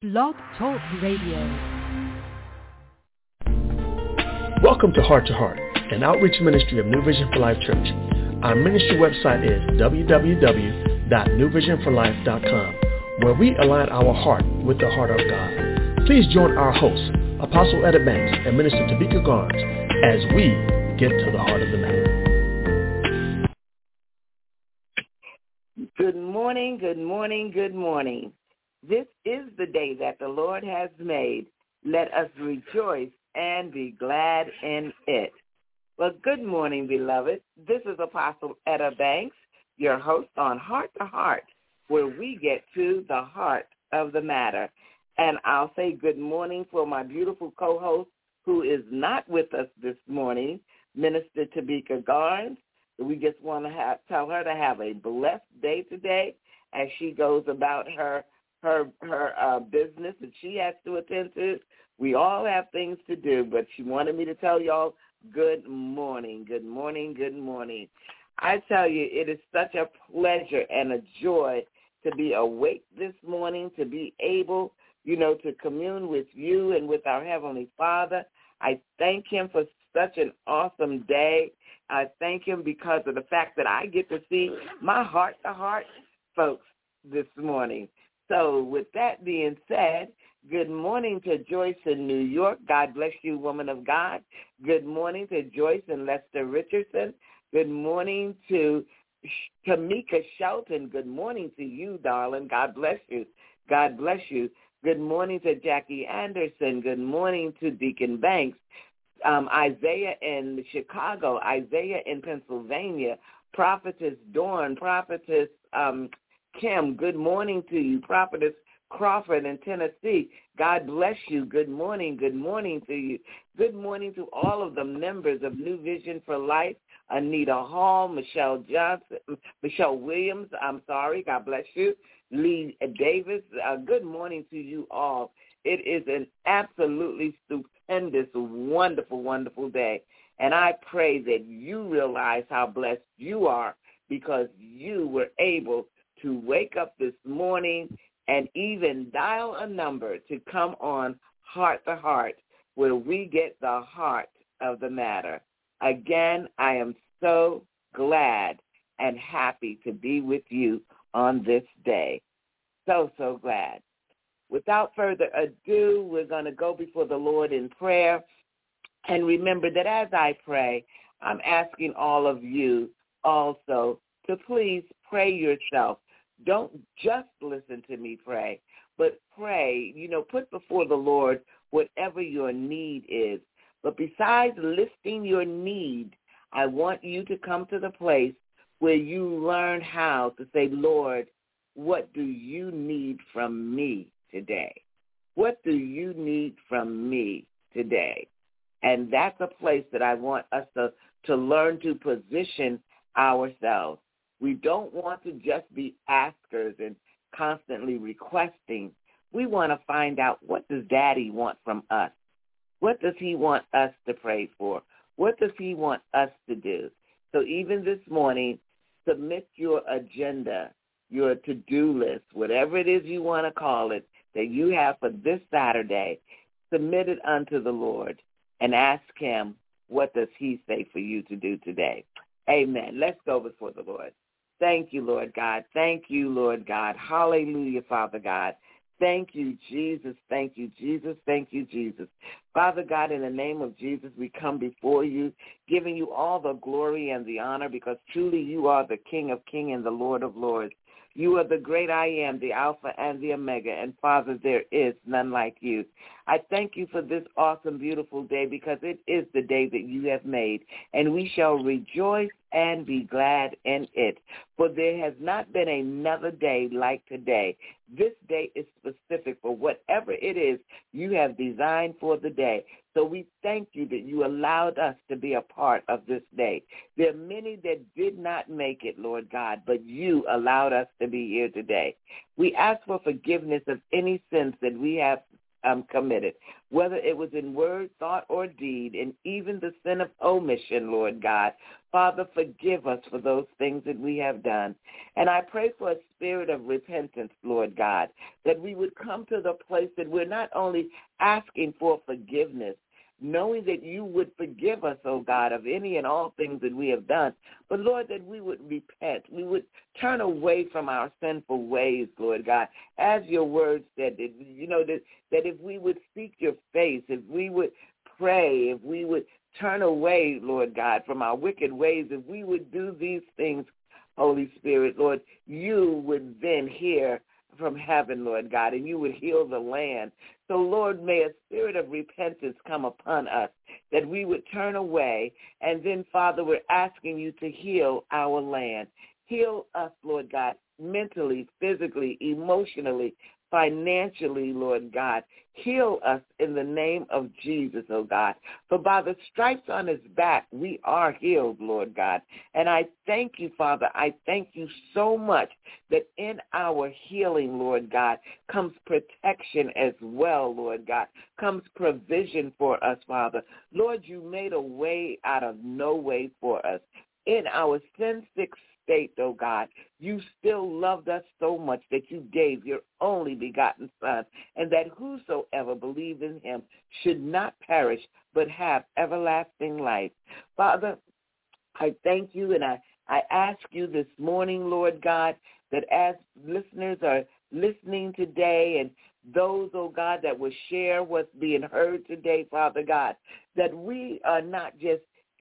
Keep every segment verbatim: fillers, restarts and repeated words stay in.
Blog Talk Radio. Welcome to Heart to Heart, an outreach ministry of New Vision for Life Church. Our ministry website is w w w dot new vision for life dot com, where we align our heart with the heart of God. Please join our hosts, Apostle Etta Banks and Minister Tabika Garnes, as we get to the heart of the matter. Good morning, good morning, good morning. This is the day that the Lord has made. Let us rejoice and be glad in it. Well, good morning, beloved. This is Apostle Etta Banks, your host on Heart to Heart, where we get to the heart of the matter. And I'll say good morning for my beautiful co-host who is not with us this morning, Minister Tabika Garnes. We just want to have, tell her to have a blessed day today as she goes about her her her uh, business that she has to attend to. We all have things to do, but she wanted me to tell y'all good morning, good morning, good morning. I tell you, it is such a pleasure and a joy to be awake this morning, to be able, you know, to commune with you and with our Heavenly Father. I thank him for such an awesome day. I thank him because of the fact that I get to see my heart-to-heart folks this morning. So with that being said, good morning to Joyce in New York. God bless you, woman of God. Good morning to Joyce and Lester Richardson. Good morning to Tamika Shelton. Good morning to you, darling. God bless you. God bless you. Good morning to Jackie Anderson. Good morning to Deacon Banks. Um, Isaiah in Chicago, Isaiah in Pennsylvania, Prophetess Dawn, Prophetess um, Kim, good morning to you, Prophetess Crawford in Tennessee. God bless you. Good morning, good morning to you. Good morning to all of the members of New Vision for Life, Anita Hall, Michelle Johnson, Michelle Williams, I'm sorry, God bless you, Lee Davis. Uh, good morning to you all. It is an absolutely stupendous, wonderful, wonderful day. And I pray that you realize how blessed you are because you were able to wake up this morning and even dial a number to come on Heart to Heart, where we get the heart of the matter. Again, I am so glad and happy to be with you on this day. So, so glad. Without further ado, we're going to go before the Lord in prayer. And remember that as I pray, I'm asking all of you also to please pray yourself. Don't just listen to me pray, but pray, you know, put before the Lord whatever your need is. But besides listing your need, I want you to come to the place where you learn how to say, Lord, what do you need from me today? What do you need from me today? And that's a place that I want us to, to learn to position ourselves. We don't want to just be askers and constantly requesting. We want to find out, what does Daddy want from us? What does he want us to pray for? What does he want us to do? So even this morning, submit your agenda, your to-do list, whatever it is you want to call it, that you have for this Saturday. Submit it unto the Lord and ask him, what does he say for you to do today? Amen. Let's go before the Lord. Thank you, Lord God. Thank you, Lord God. Hallelujah, Father God. Thank you, Jesus. Thank you, Jesus. Thank you, Jesus. Father God, in the name of Jesus, we come before you, giving you all the glory and the honor because truly you are the King of kings and the Lord of lords. You are the great I am, the Alpha and the Omega, and Father, there is none like you. I thank you for this awesome, beautiful day because it is the day that you have made, and we shall rejoice and be glad in it. For there has not been another day like today. This day is specific for whatever it is you have designed for the day. So we thank you that you allowed us to be a part of this day. There are many that did not make it, Lord God, but you allowed us to be here today. We ask for forgiveness of any sins that we have um, committed, whether it was in word, thought, or deed, and even the sin of omission, Lord God. Father, forgive us for those things that we have done. And I pray for a spirit of repentance, Lord God, that we would come to the place that we're not only asking for forgiveness, knowing that you would forgive us, oh God, of any and all things that we have done. But, Lord, that we would repent. We would turn away from our sinful ways, Lord God. As your word said, that, you know, that, that if we would seek your face, if we would pray, if we would turn away, Lord God, from our wicked ways, if we would do these things, Holy Spirit, Lord, you would then hear from heaven, Lord God, and you would heal the land. So, Lord, may a spirit of repentance come upon us, that we would turn away. And then, Father, we're asking you to heal our land. Heal us, Lord God, mentally, physically, emotionally, financially, Lord God. Heal us in the name of Jesus, oh God. For by the stripes on his back, we are healed, Lord God. And I thank you, Father. I thank you so much that in our healing, Lord God, comes protection as well, Lord God, comes provision for us, Father. Lord, you made a way out of no way for us. In our sin-sick state, oh God, you still loved us so much that you gave your only begotten Son, and that whosoever believed in him should not perish but have everlasting life. Father, I thank you, and I, I ask you this morning, Lord God, that as listeners are listening today, and those, oh God, that will share what's being heard today, Father God, that we are not just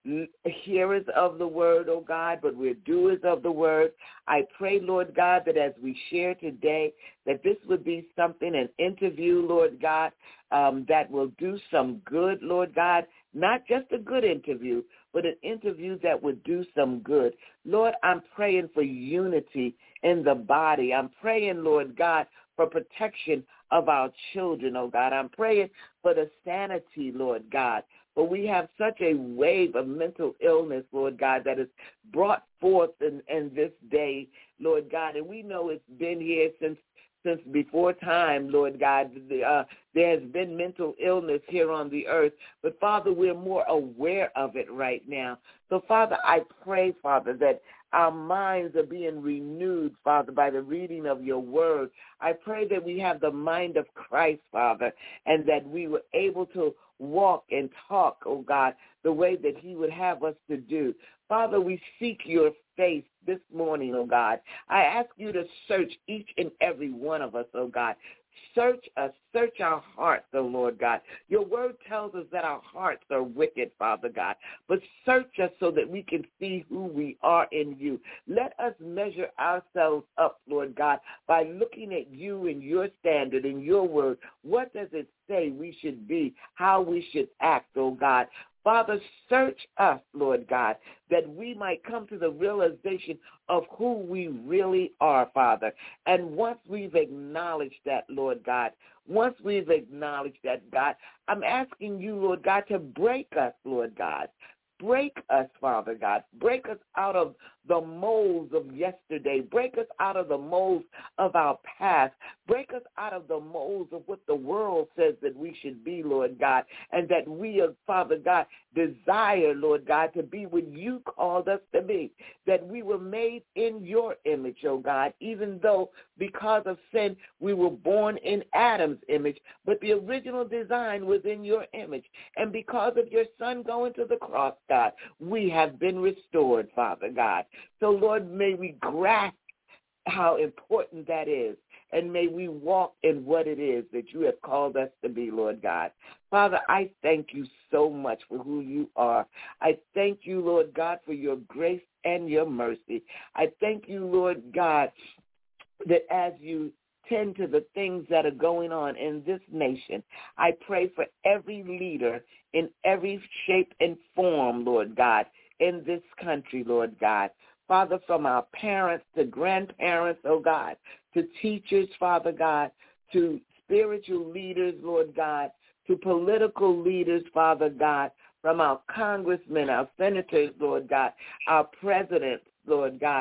hearers of the word, oh God, but we're doers of the word. I pray, Lord God, that as we share today, that this would be something, an interview, Lord God, um, that will do some good, Lord God, not just a good interview, but an interview that would do some good. Lord, I'm praying for unity in the body. I'm praying, Lord God, for protection of our children, oh God. I'm praying for the sanity, Lord God. But we have such a wave of mental illness, Lord God, that is brought forth in, in this day, Lord God. And we know it's been here since since before time, Lord God. Uh, there has been mental illness here on the earth. But, Father, we're more aware of it right now. So, Father, I pray, Father, that our minds are being renewed, Father, by the reading of your word. I pray that we have the mind of Christ, Father, and that we were able to walk and talk, oh God, the way that he would have us to do. Father, we seek your face this morning, oh God. I ask you to search each and every one of us, oh God. Search us, search our hearts, oh Lord God. Your word tells us that our hearts are wicked, Father God. But search us so that we can see who we are in you. Let us measure ourselves up, Lord God, by looking at you and your standard and your word. What does it say we should be, how we should act, oh God? Father, search us, Lord God, that we might come to the realization of who we really are, Father. And once we've acknowledged that, Lord God, once we've acknowledged that, God, I'm asking you, Lord God, to break us, Lord God. Break us, Father God. Break us out of the molds of yesterday. Break us out of the molds of our past. Break us out of the molds of what the world says that we should be, Lord God, and that we, Father God, desire, Lord God, to be what you called us to be, that we were made in your image, oh God, even though because of sin we were born in Adam's image, but the original design was in your image. And because of your son going to the cross, God, we have been restored, Father God. So, Lord, may we grasp how important that is, and may we walk in what it is that you have called us to be, Lord God. Father, I thank you so much for who you are. I thank you, Lord God, for your grace and your mercy. I thank you, Lord God, that as you tend to the things that are going on in this nation, I pray for every leader in every shape and form, Lord God, in this country, Lord God. Father, from our parents to grandparents, oh God, to teachers, Father God, to spiritual leaders, Lord God, to political leaders, Father God, from our congressmen, our senators, Lord God, our presidents, Lord God.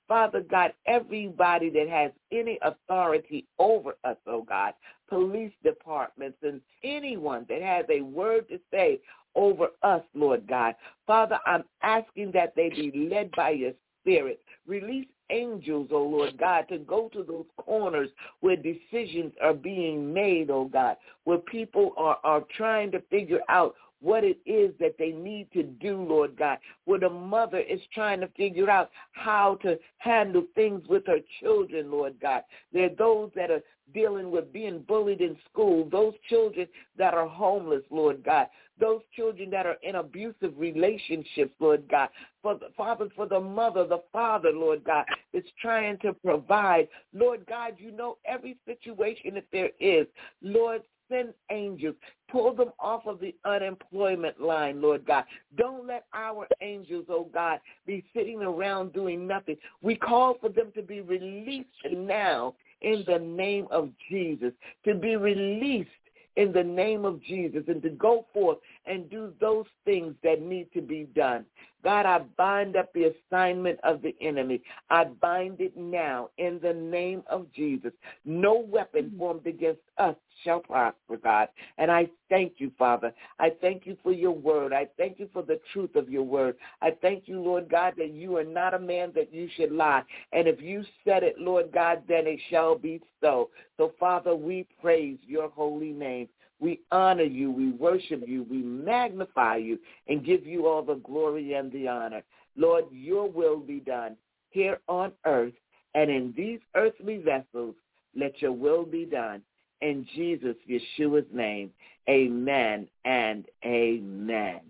Father God, everybody that has any authority over us, oh God, police departments and anyone that has a word to say over us, Lord God. Father, I'm asking that they be led by your Spirit. Release angels, oh Lord God, to go to those corners where decisions are being made, oh God, where people are, are trying to figure out what it is that they need to do, Lord God, where the mother is trying to figure out how to handle things with her children, Lord God. There are those that are dealing with being bullied in school, those children that are homeless, Lord God, those children that are in abusive relationships, Lord God, for the Father, for the mother, the father, Lord God, that's trying to provide. Lord God, you know every situation that there is. Lord, send angels. Pull them off of the unemployment line, Lord God. Don't let our angels, oh God, be sitting around doing nothing. We call for them to be released now in the name of Jesus, to be released in the name of Jesus, and to go forth and do those things that need to be done. God, I bind up the assignment of the enemy. I bind it now in the name of Jesus. No weapon formed against us shall prosper, God. And I thank you, Father. I thank you for your word. I thank you for the truth of your word. I thank you, Lord God, that you are not a man that you should lie. And if you said it, Lord God, then it shall be so. So, Father, we praise your holy name. We honor you, we worship you, we magnify you, and give you all the glory and the honor. Lord, your will be done here on earth and in these earthly vessels. Let your will be done. In Jesus, Yeshua's name, amen and amen.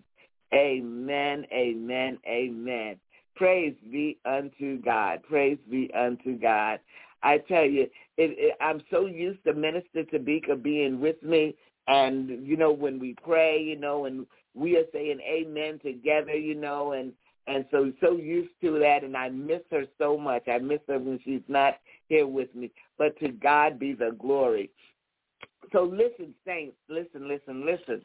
Amen, amen, amen. Praise be unto God. Praise be unto God. I tell you, it, it, I'm so used to Minister Tabika being with me. And, you know, when we pray, you know, and we are saying amen together, you know, and, and so so used to that, and I miss her so much. I miss her when she's not here with me. But to God be the glory. So listen, saints, listen, listen, listen.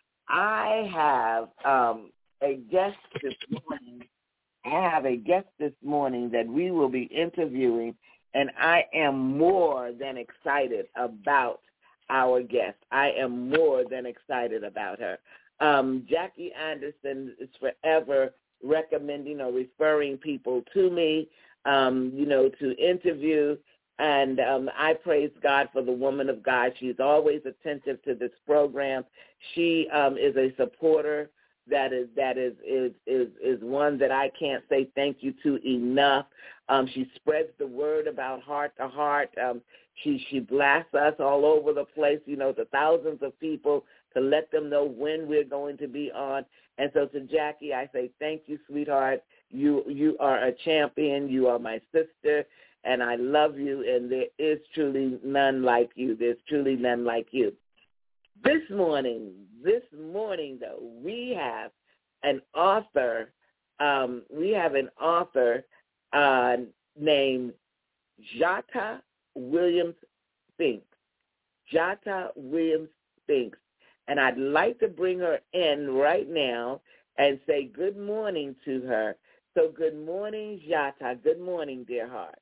I have um, a guest this morning. I have a guest this morning that we will be interviewing, and I am more than excited about our guest. I am more than excited about her. Um, Jackie Anderson is forever recommending or referring people to me, um, you know, to interview. And um, I praise God for the woman of God. She's always attentive to this program. She um, is a supporter that is that is, is is is one that I can't say thank you to enough. Um, she spreads the word about Heart to Heart. Um, she she blasts us all over the place, you know, to thousands of people to let them know when we're going to be on. And so to Jackie, I say thank you, sweetheart. You you are a champion. You are my sister, and I love you. And there is truly none like you. There's truly none like you. This morning, this morning, though, we have an author, um, we have an author uh, named Jata Williams Spinks. Jata Williams Spinks. And I'd like to bring her in right now and say good morning to her. So good morning, Jata. Good morning, dear heart.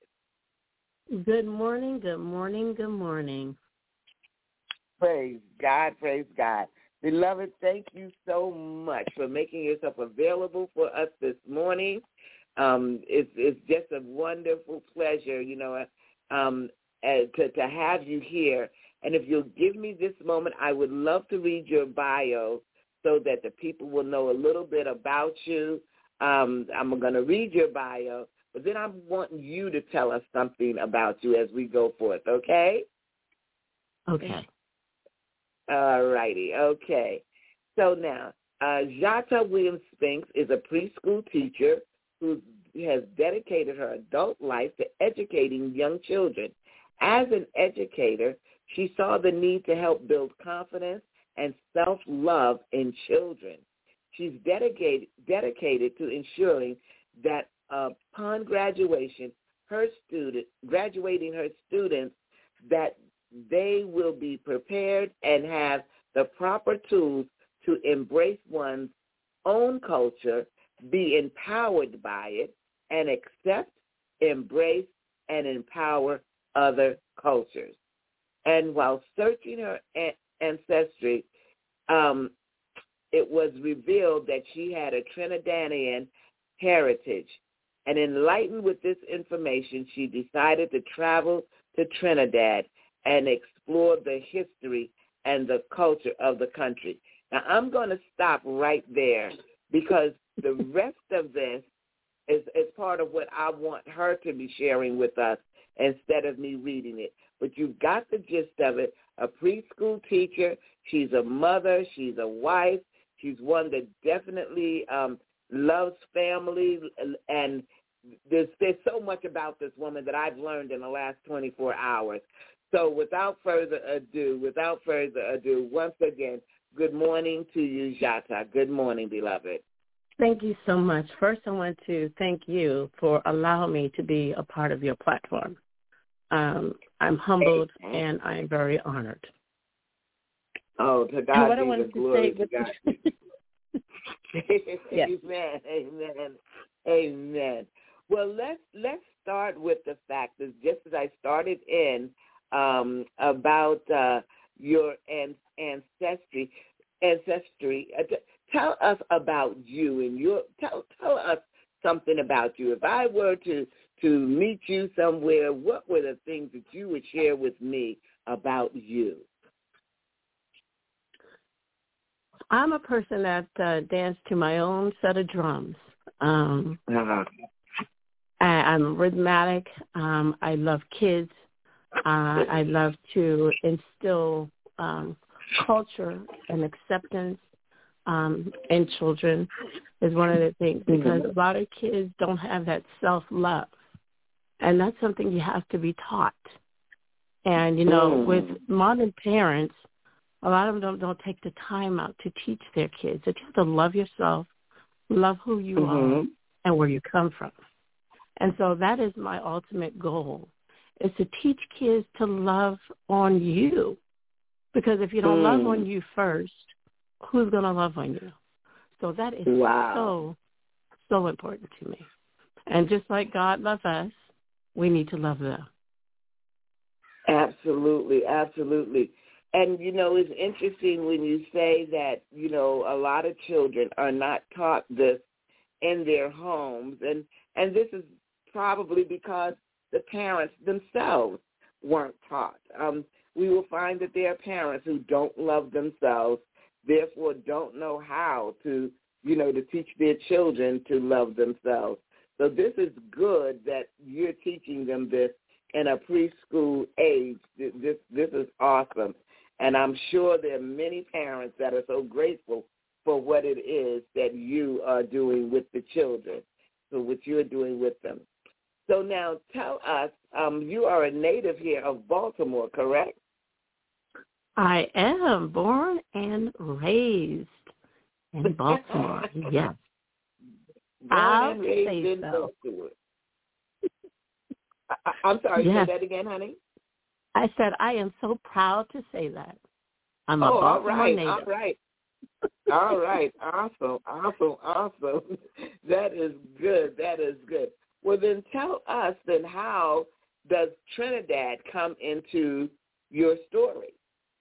Good morning, good morning, good morning. Praise God, praise God. Beloved, thank you so much for making yourself available for us this morning. Um, it's, it's just a wonderful pleasure, you know, um, uh, to, to have you here. And if you'll give me this moment, I would love to read your bio so that the people will know a little bit about you. Um, I'm going to read your bio, but then I want you to tell us something about you as we go forth, okay? Okay. All righty, okay. So now, uh, Jata Williams Spinks is a preschool teacher who has dedicated her adult life to educating young children. As an educator, she saw the need to help build confidence and self-love in children. She's dedicated, dedicated to ensuring that upon graduation, her student, graduating her students, that they will be prepared and have the proper tools to embrace one's own culture, be empowered by it, and accept embrace and empower other cultures. And while searching her a- ancestry, um, it was revealed that she had a Trinidadian heritage. And enlightened with this information, she decided to travel to Trinidad and explore the history and the culture of the country. Now, I'm going to stop right there because the rest of this is, is part of what I want her to be sharing with us instead of me reading it. But you've got the gist of it. A preschool teacher, she's a mother, she's a wife, she's one that definitely um, loves family, and there's, there's so much about this woman that I've learned in the last twenty-four hours. So without further ado, without further ado, once again, good morning to you, Jata. Good morning, beloved. Thank you so much. First, I want to thank you for allowing me to be a part of your platform. Um, I'm humbled and I'm very honored. Oh, to God what be I wanted the glory. To say to God. Yes. Amen. Amen. Amen. Well, let's let's start with the fact that just as I started in um, about uh, your an- ancestry, ancestry. Uh, t- tell us about you and your tell tell us something about you. If I were to to meet you somewhere, what were the things that you would share with me about you? I'm a person that uh, danced to my own set of drums. Um, uh-huh. I, I'm rhythmic. Um, I love kids. Uh, I love to instill um, culture and acceptance um, in children is one of the things, because a lot of kids don't have that self-love. And that's something you have to be taught. And, you know, mm. with modern parents, a lot of them don't, don't take the time out to teach their kids that you have to love yourself, love who you mm-hmm. are, and where you come from. And so that is my ultimate goal, is to teach kids to love on you. Because if you don't mm. love on you first, who's going to love on you? So that is wow. so, so important to me. And just like God loves us, we need to love them. Absolutely, absolutely. And, you know, it's interesting when you say that, you know, a lot of children are not taught this in their homes. And, and this is probably because the parents themselves weren't taught. Um, we will find that there are parents who don't love themselves, therefore don't know how to, you know, to teach their children to love themselves. So this is good that you're teaching them this in a preschool age. This this is awesome. And I'm sure there are many parents that are so grateful for what it is that you are doing with the children, so what you're doing with them. So now tell us, um, you are a native here of Baltimore, correct? I am born and raised in Baltimore, yes. Born I'll and raised say in so. Baltimore. I, I'm sorry, yes. say that again, honey? I said I am so proud to say that. I'm a oh, Baltimore all right, native. all right. All right, awesome, awesome, awesome. That is good, that is good. Well, then tell us then, how does Trinidad come into your story?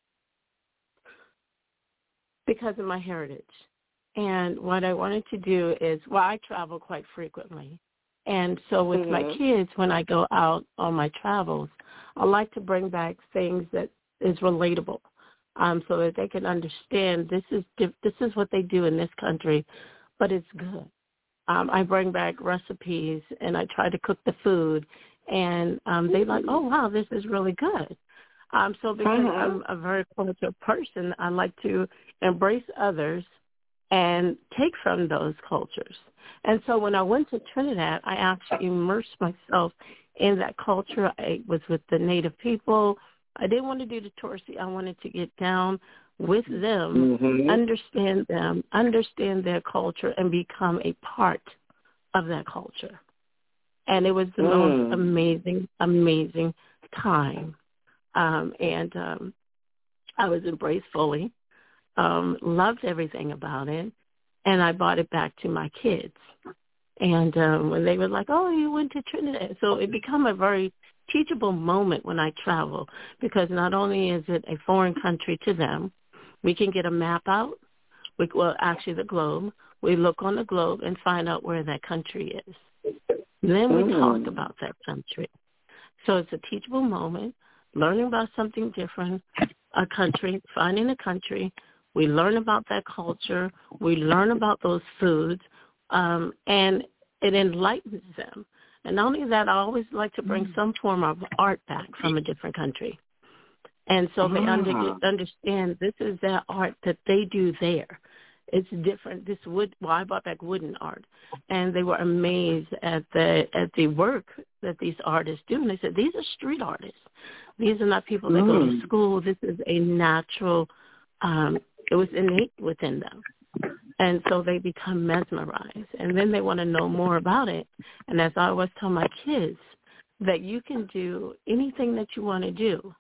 Because of my heritage. And what I wanted to do is, well, I travel quite frequently. And so with mm-hmm. my kids, when I go out on my travels, I like to bring back things that is relatable, um, so that they can understand this is this is what they do in this country, but it's good. Um, I bring back recipes, and I try to cook the food, and um, they like, oh, wow, this is really good. Um, so because uh-huh. I'm a very cultural person, I like to embrace others and take from those cultures. And so when I went to Trinidad, I actually immersed myself in that culture. I was with the native people. I didn't want to do the touristy. I wanted to get down with them, mm-hmm. understand them, understand their culture, and become a part of that culture. And it was the mm. most amazing, amazing time. Um, and um, I was embraced fully, um, loved everything about it, and I brought it back to my kids. And um, when they were like, oh, you went to Trinidad. So it became a very teachable moment when I travel, because not only is it a foreign country to them, we can get a map out, we, well, actually the globe. We look on the globe and find out where that country is. And then we mm. talk about that country. So it's a teachable moment, learning about something different, a country, finding a country. We learn about that culture. We learn about those foods, um, and it enlightens them. And not only that, I always like to bring some form of art back from a different country. And so they under, understand this is that art that they do there. It's different. This wood, well, I brought back wooden art, and they were amazed at the at the work that these artists do. And they said, these are street artists. These are not people that mm. go to school. This is a natural, um, it was innate within them. And so they become mesmerized. And then they want to know more about it. And as I always tell my kids, that you can do anything that you want to do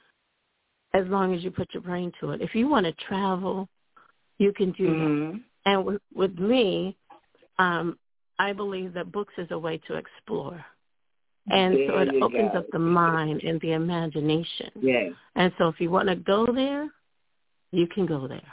as long as you put your brain to it. If you want to travel, you can do mm-hmm. that. And with, with me, um, I believe that books is a way to explore. And there so it opens go. up the mind and the imagination. Yes. And so if you want to go there, you can go there.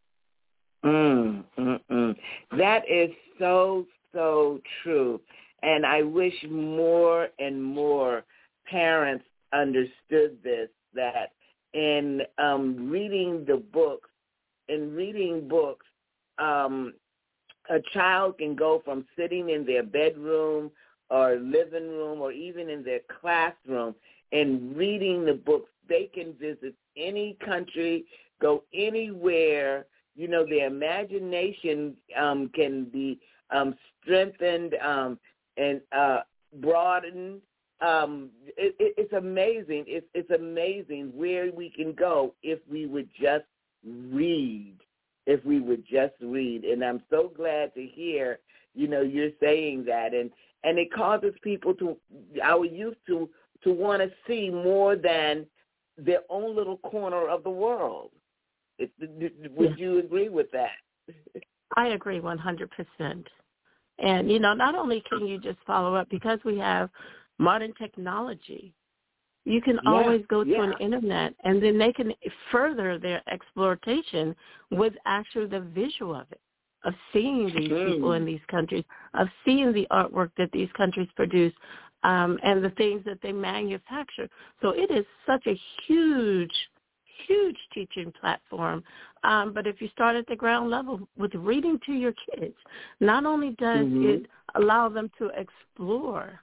Mm, mm, mm. That is so, so true. And I wish more and more parents understood this, that in um, reading the books, in reading books, um, a child can go from sitting in their bedroom or living room or even in their classroom and reading the books. They can visit any country, go anywhere. You know, their imagination um, can be um, strengthened um, and uh, broadened. Um, it, it, it's amazing. It's, it's amazing where we can go if we would just read, if we would just read. And I'm so glad to hear, you know, you're saying that. And, and it causes people to, our youth to, to want to see more than their own little corner of the world. It, would you agree with that? I agree one hundred percent. And, you know, not only can you just follow up, because we have modern technology, you can yeah, always go to yeah. an internet, and then they can further their exploitation with actually the visual of it, of seeing these mm. people in these countries, of seeing the artwork that these countries produce, um, and the things that they manufacture. So it is such a huge huge teaching platform. Um, but if you start at the ground level with reading to your kids, not only does mm-hmm. it allow them to explore,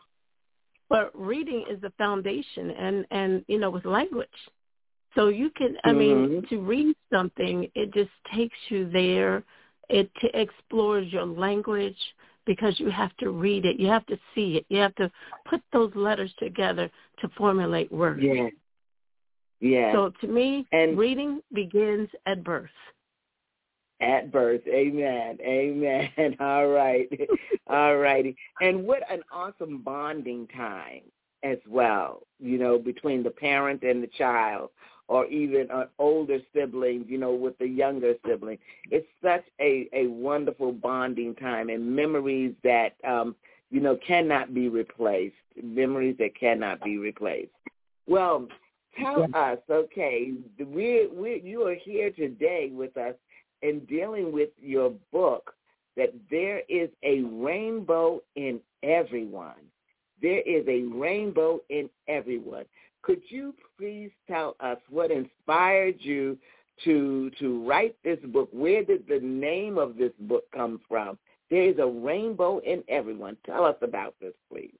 but reading is the foundation and, and you know, with language. So you can, I mm-hmm. mean, to read something, it just takes you there. It t- explores your language because you have to read it. You have to see it. You have to put those letters together to formulate words. Yeah. Yeah. So to me, and reading begins at birth. At birth. Amen. Amen. All right. All righty. And what an awesome bonding time as well, you know, between the parent and the child, or even an older sibling, you know, with the younger sibling. It's such a, a wonderful bonding time and memories that, um, you know, cannot be replaced, memories that cannot be replaced. Well, tell us, okay, we we you are here today with us and dealing with your book, that there is a rainbow in everyone. There is a rainbow in everyone. Could you please tell us what inspired you to to write this book? Where did the name of this book come from? There is a rainbow in everyone. Tell us about this, please.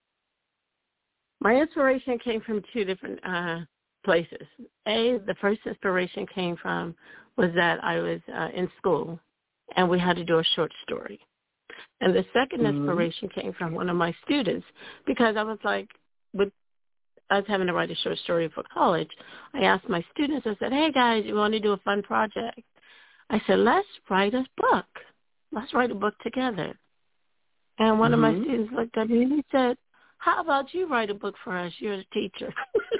My inspiration came from two different uh, places. A, the first inspiration came from was that I was uh, in school, and we had to do a short story. And the second mm-hmm. inspiration came from one of my students, because I was like, with I was having to write a short story for college. I asked my students, I said, hey, guys, you want to do a fun project? I said, let's write a book. Let's write a book together. And one mm-hmm. of my students looked at me and he said, how about you write a book for us? You're the teacher.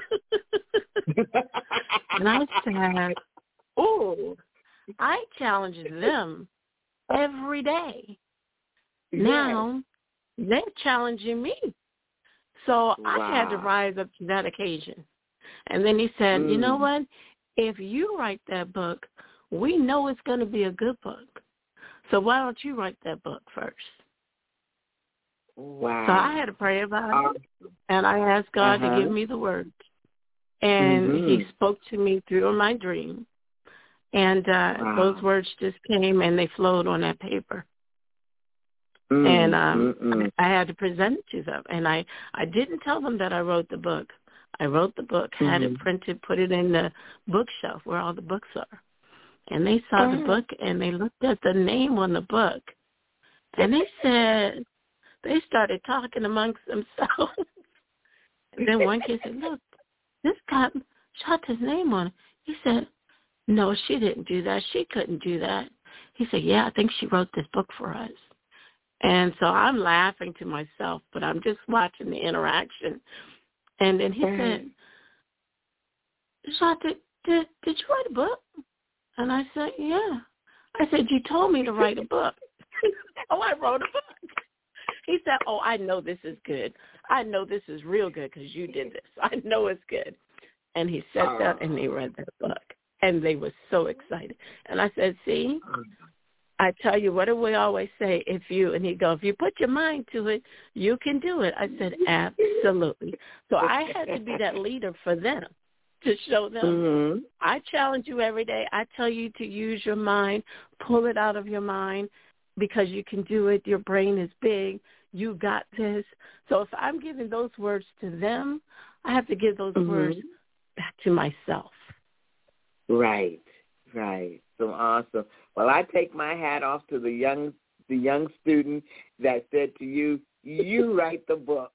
And I said, oh, I challenge them every day. Yes. Now they're challenging me. So wow. I had to rise up to that occasion. And then he said, mm. you know what? If you write that book, we know it's going to be a good book. So why don't you write that book first? Wow. So I had to pray about it, and I asked God uh-huh. to give me the words. And mm-hmm. he spoke to me through my dream. And uh, wow. those words just came, and they flowed on that paper. Mm, and um, mm-mm. I had to present it to them. And I, I didn't tell them that I wrote the book. I wrote the book, had mm-hmm. it printed, put it in the bookshelf where all the books are. And they saw the book, and they looked at the name on the book. And they said, they started talking amongst themselves. And then one kid said, look, this got Shanta's name on it. He said, no, she didn't do that. She couldn't do that. He said, yeah, I think she wrote this book for us. And so I'm laughing to myself, but I'm just watching the interaction. And then he mm-hmm. said, Shanta, did, did you write a book? And I said, yeah. I said, you told me to write a book. Oh, I wrote a book. He said, oh, I know this is good. I know this is real good because you did this. I know it's good. And he sat uh, down and they read that book. And they were so excited. And I said, see, I tell you, what do we always say? If you, and he'd go, if you put your mind to it, you can do it. I said, absolutely. So I had to be that leader for them to show them. Mm-hmm. I challenge you every day. I tell you to use your mind, pull it out of your mind because you can do it. Your brain is big. You got this. So if I'm giving those words to them, I have to give those mm-hmm. words back to myself. Right, right. So awesome. Well, I take my hat off to the young the young student that said to you, you write the book.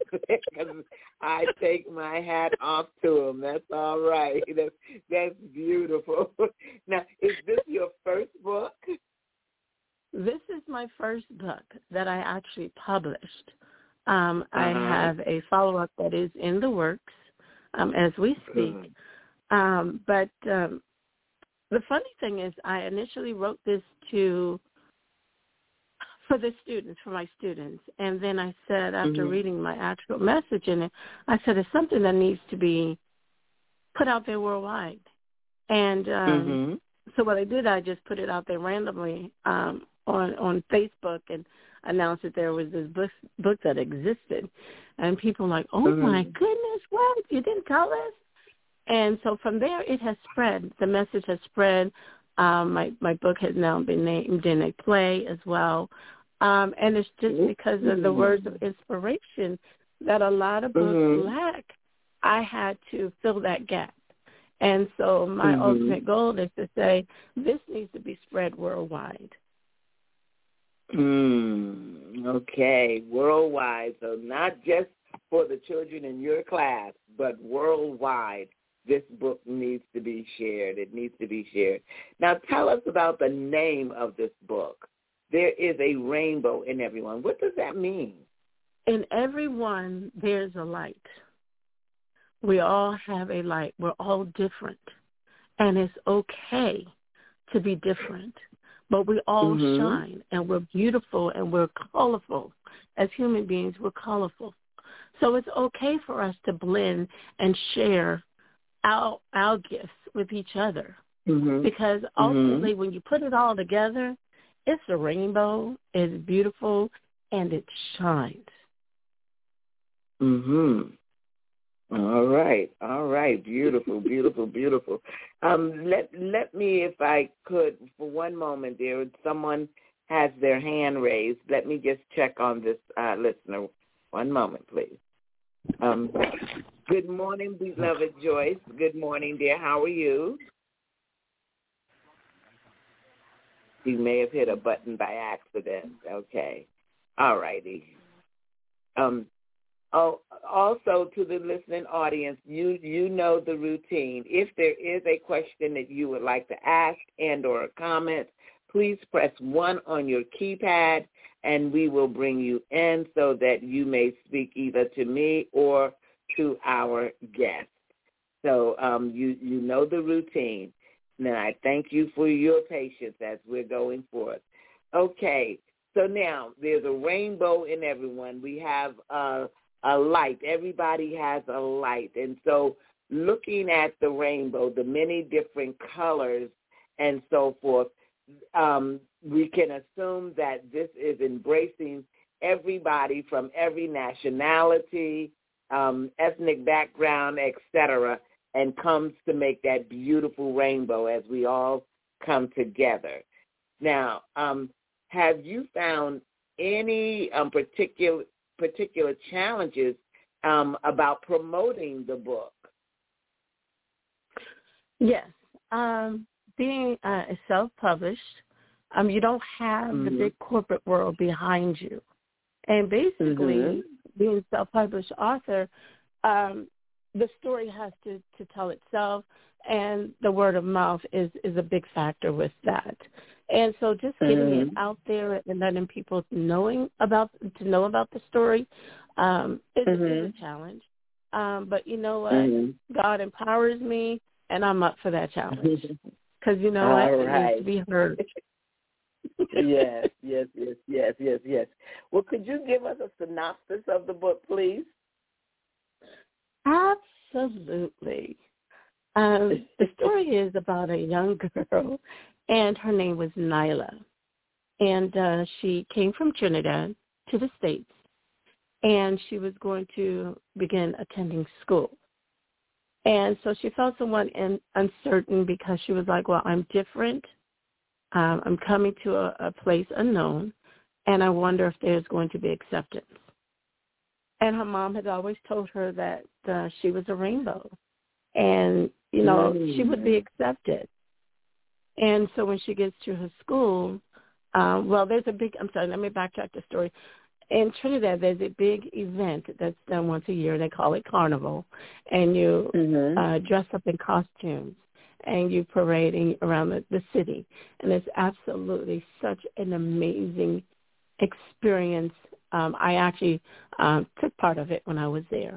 I take my hat off to him. That's all right. That's, that's beautiful. Now, is this your first book? This is my first book that I actually published. Um, uh-huh. I have a follow-up that is in the works um, as we speak. Good. Um, but um, the funny thing is I initially wrote this to for the students, for my students. And then I said, after mm-hmm. reading my actual message in it, I said, it's something that needs to be put out there worldwide. And um, mm-hmm. so what I did, I just put it out there randomly um, on, on Facebook and announced that there was this book, book that existed. And people were like, oh, mm-hmm. my goodness, what? You didn't tell us? And so from there, it has spread. The message has spread. Um, my, my book has now been named in a play as well. Um, and it's just because of the words of inspiration that a lot of books mm-hmm. lack. I had to fill that gap. And so my mm-hmm. ultimate goal is to say this needs to be spread worldwide. Mm, okay, worldwide. So not just for the children in your class, but worldwide. This book needs to be shared. It needs to be shared. Now tell us about the name of this book. There is a rainbow in everyone. What does that mean? In everyone, there's a light. We all have a light. We're all different. And it's okay to be different. But we all mm-hmm. shine, and we're beautiful, and we're colorful. As human beings, we're colorful. So it's okay for us to blend and share our, our gifts with each other. Mm-hmm. Because ultimately, mm-hmm. when you put it all together, it's a rainbow, it's beautiful, and it shines. Mm-hmm. All right, all right, beautiful, beautiful, beautiful. Um, let let me, if I could, for one moment there, someone has their hand raised. Let me just check on this uh, listener. One moment, please. Um, good morning, beloved Joyce. Good morning, dear. How are you? You may have hit a button by accident. Okay. All righty. Um, oh, also to the listening audience, you, you know the routine. If there is a question that you would like to ask and or a comment, please press one on your keypad, and we will bring you in so that you may speak either to me or to our guest. So um, you, you know the routine. And I thank you for your patience as we're going forth. Okay, So now there's a rainbow in everyone. We have a, a light. Everybody has a light. And so looking at the rainbow, the many different colors and so forth, um, we can assume that this is embracing everybody from every nationality, um, ethnic background, et cetera, and comes to make that beautiful rainbow as we all come together. Now, um, have you found any um, particular particular challenges um, about promoting the book? Yes. Um, being uh, self-published, um, you don't have mm-hmm. the big corporate world behind you. And basically, mm-hmm. being a self-published author, um, the story has to, to tell itself, and the word of mouth is, is a big factor with that. And so just getting mm-hmm. it out there and letting people knowing about to know about the story um, is, mm-hmm. is a challenge. Um, but you know what? Mm-hmm. God empowers me, and I'm up for that challenge. Because you know All what? Right. It needs to be heard. yes, yes, yes, yes, yes, yes. Well, could you give us a synopsis of the book, please? Absolutely. Um, the story is about a young girl, and her name was Nyla. And uh, she came from Trinidad to the States, and she was going to begin attending school. And so she felt somewhat in, uncertain because she was like, well, I'm different. Um, I'm coming to a, a place unknown, and I wonder if there's going to be acceptance. And her mom had always told her that uh, she was a rainbow, and, you know, mm-hmm. she would be accepted. And so when she gets to her school, um, well, there's a big, I'm sorry, let me backtrack the story. In Trinidad, there's a big event that's done once a year. They call it Carnival, and you mm-hmm. uh, dress up in costumes, and you parading around the, the city. And it's absolutely such an amazing experience. Um, I actually um, took part of it when I was there.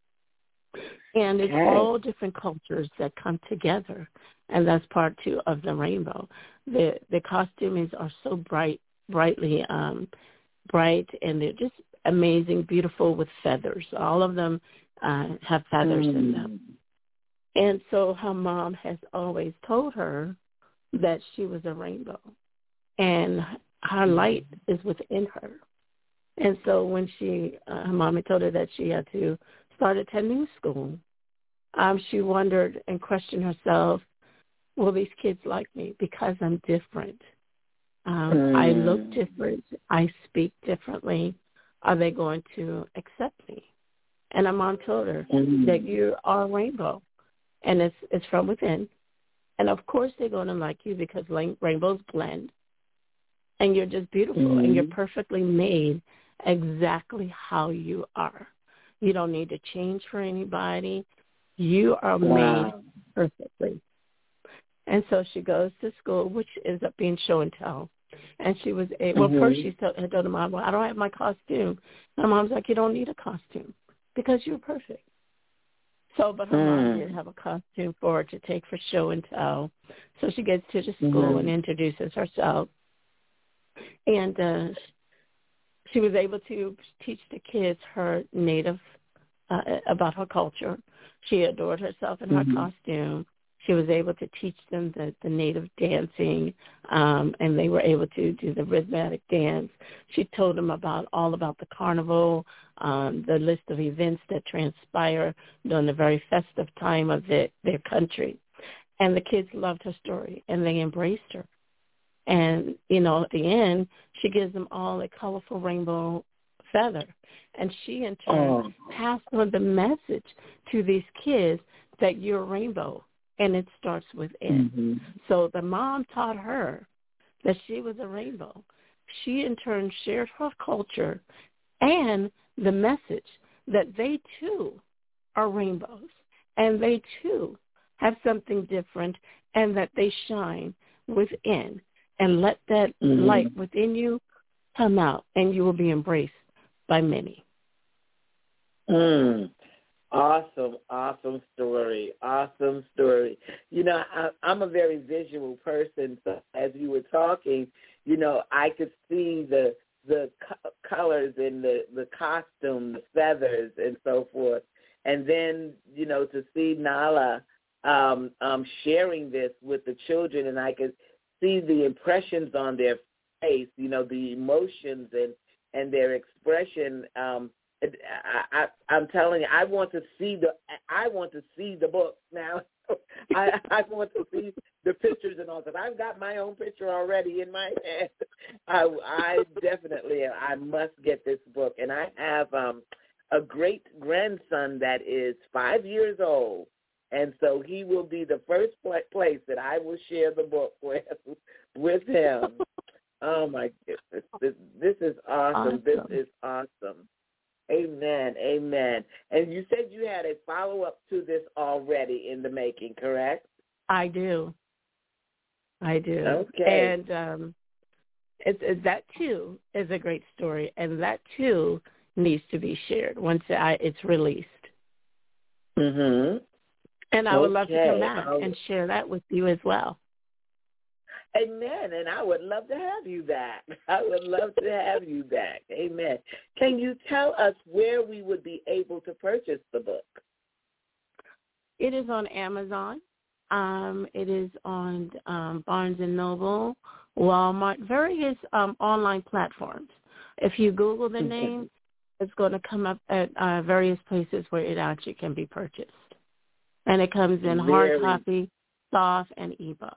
And it's okay. all different cultures that come together, and that's part two of the rainbow. The the costumings are so bright, brightly um, bright, and they're just amazing, beautiful with feathers. All of them uh, have feathers mm. in them. And so her mom has always told her that she was a rainbow, and her light is within her. And so when she, uh, her mom had told her that she had to start attending school, um, she wondered and questioned herself, will these kids like me because I'm different? Um, mm. I look different. I speak differently. Are they going to accept me? And her mom told her mm. that you are a rainbow, and it's it's from within. And, of course, they're going to like you because rainbows blend, and you're just beautiful, mm. and you're perfectly made exactly how you are. You don't need to change for anybody. You are wow. made perfectly. And so she goes to school, which ends up being show and tell. And she was able, mm-hmm. well, first she told, had told her mom, well, I don't have my costume. And her mom's like, you don't need a costume because you're perfect. So, but her mm. mom did have a costume for her to take for show and tell. So she gets to the school mm-hmm. and introduces herself. And uh, she was able to teach the kids her native, uh, about her culture. She adored herself in mm-hmm. her costume. She was able to teach them the, the native dancing, um, and they were able to do the rhythmic dance. She told them about all about the carnival, um, the list of events that transpire during the very festive time of the, their country. And the kids loved her story, and they embraced her. And, you know, at the end, she gives them all a colorful rainbow feather. And she, in turn, oh. passed on the message to these kids that you're a rainbow, and it starts within. Mm-hmm. So the mom taught her that she was a rainbow. She, in turn, shared her culture and the message that they, too, are rainbows, and they, too, have something different, and that they shine within. And let that mm-hmm. light within you come out, and you will be embraced by many. Mm. Awesome, awesome story, awesome story. You know, I, I'm a very visual person, so as you were talking, you know, I could see the the co- colors in the, the costume, the feathers, and so forth. And then, you know, to see Nala um, um, sharing this with the children, and I could see the impressions on their face, you know, the emotions and, and their expression. Um, I, I, I'm telling you, I want to see the I want to see the book now. I, I want to see the pictures and all that. I've got my own picture already in my head. I, I definitely I must get this book, and I have um, a great grandson that is five years old, and so he will be the first place that I will share the book with with him. Oh my goodness, this, this is awesome. awesome. This is awesome. Amen, amen. And you said you had a follow-up to this already in the making, correct? I do. I do. Okay. And um, it's, it, that, too, is a great story, and that, too, needs to be shared once I, it's released. Mm-hmm. And I okay. would love to come back I'll... and share that with you as well. Amen, and I would love to have you back. I would love to have you back. Amen. Can you tell us where we would be able to purchase the book? It is on Amazon. Um, it is on um, Barnes and Noble, Walmart, various um, online platforms. If you Google the name, it's going to come up at uh, various places where it actually can be purchased. And it comes in Very... hard copy, soft, and ebook.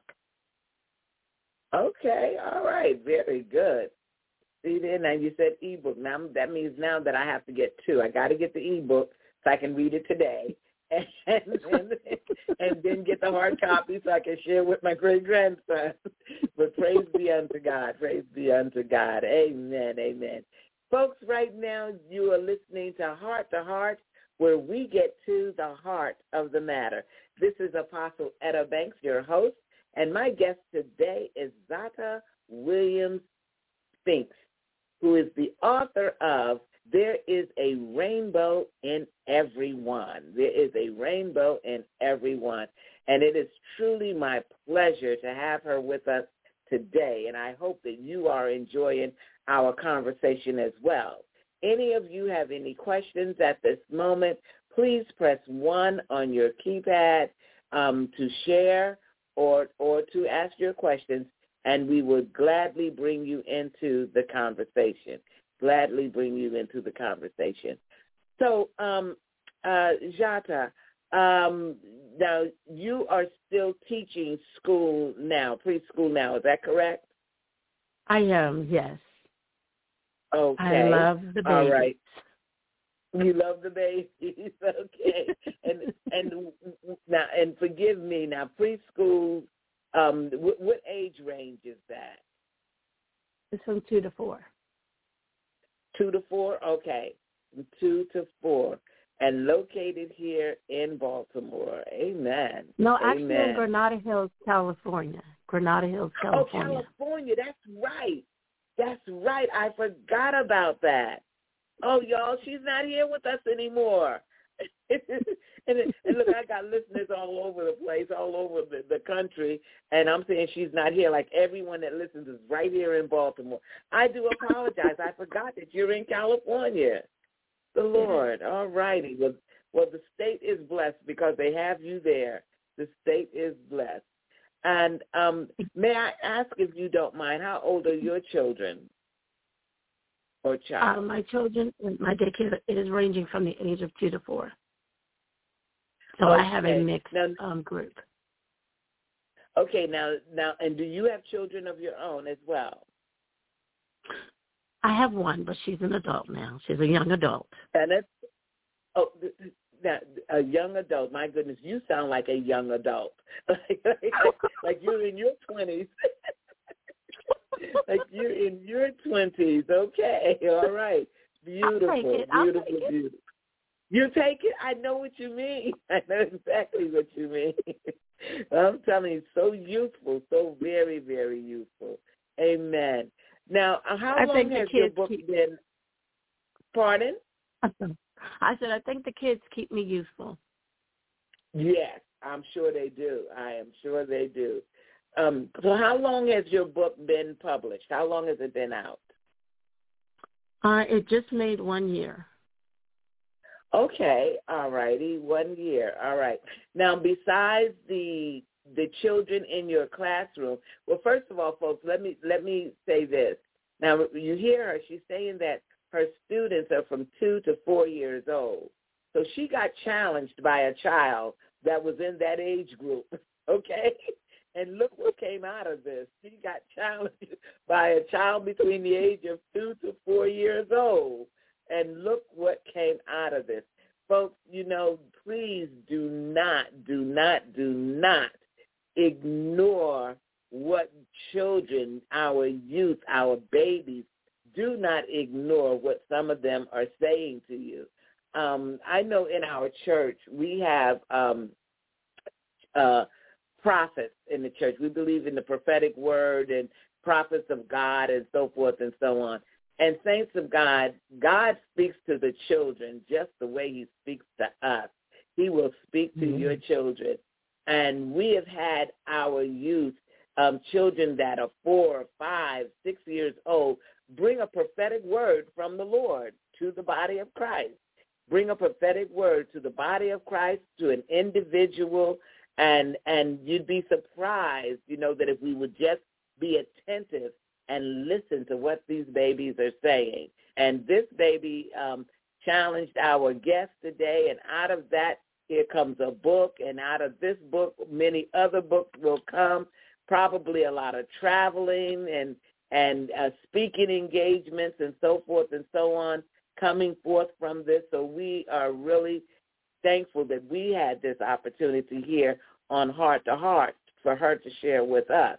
Okay, all right, very good. See there, now you said ebook. Now that means now that I have to get two. I got to get the ebook so I can read it today, and and, and then get the hard copy so I can share with my great grandson. But praise be unto God. Praise be unto God. Amen. Amen. Folks, right now you are listening to Heart to Heart, where we get to the heart of the matter. This is Apostle Etta Banks, your host. And my guest today is Zata Williams Spinks, who is the author of There is a Rainbow in Everyone. There is a rainbow in everyone. And it is truly my pleasure to have her with us today. And I hope that you are enjoying our conversation as well. Any of you have any questions at this moment, please press one on your keypad um, to share or or to ask your questions, and we would gladly bring you into the conversation, gladly bring you into the conversation. So, um, uh, Jata, um, now you are still teaching school now, preschool now, is that correct? I am, yes. Okay. I love the babies. All right. You love the babies, okay? and and now, and forgive me now. Preschool, um, what, what age range is that? It's from two to four. Two to four, okay. From two to four, and located here in Baltimore. Amen. No, Amen. actually in Granada Hills, California. Granada Hills, California. Oh, California. That's right. That's right. I forgot about that. Oh, y'all, she's not here with us anymore. and, and look, I got listeners all over the place, all over the, the country, and I'm saying she's not here. Like everyone that listens is right here in Baltimore. I do apologize. I forgot that you're in California. The Lord. All righty. Well, well, the state is blessed because they have you there. The state is blessed. And um, may I ask, if you don't mind, how old are your children? Or child? Uh, my children, my daycare is ranging from the age of two to four. So okay. I have a mixed now, um, group. Okay, now, now, and do you have children of your own as well? I have one, but she's an adult now. She's a young adult. And it's, oh, now, a young adult. My goodness, you sound like a young adult. like, like, like you're in your twenties. Like you're in your twenties. Okay, all right. Beautiful, beautiful, beautiful. You take it? I know what you mean. I know exactly what you mean. I'm telling you, so youthful, so very, very youthful. Amen. Now, how I long has your book keep... been? Pardon? I said, I think the kids keep me useful. Yes, I'm sure they do. I am sure they do. Um, so how long has your book been published? How long has it been out? Uh, it just made one year. Okay, all righty, one year. All right. Now, besides the the children in your classroom, well, first of all, folks, let me let me say this. Now, you hear her. She's saying that her students are from two to four years old. So she got challenged by a child that was in that age group, okay? And look what came out of this. She got challenged by a child between the age of two to four years old. And look what came out of this. Folks, you know, please do not, do not, do not ignore what children, our youth, our babies, do not ignore what some of them are saying to you. Um, I know in our church we have um, uh, prophets in the church. We believe in the prophetic word and prophets of God and so forth and so on. And saints of God, God speaks to the children just the way he speaks to us. He will speak to mm-hmm. your children. And we have had our youth, um, children that are four, five, six years old, bring a prophetic word from the Lord to the body of Christ. Bring a prophetic word to the body of Christ, to an individual, and and you'd be surprised, you know, that if we would just be attentive and listen to what these babies are saying. And this baby um, challenged our guest today, and out of that, here comes a book, and out of this book, many other books will come, probably a lot of traveling and, and uh, speaking engagements and so forth and so on coming forth from this. So we are really thankful that we had this opportunity here on Heart to Heart for her to share with us.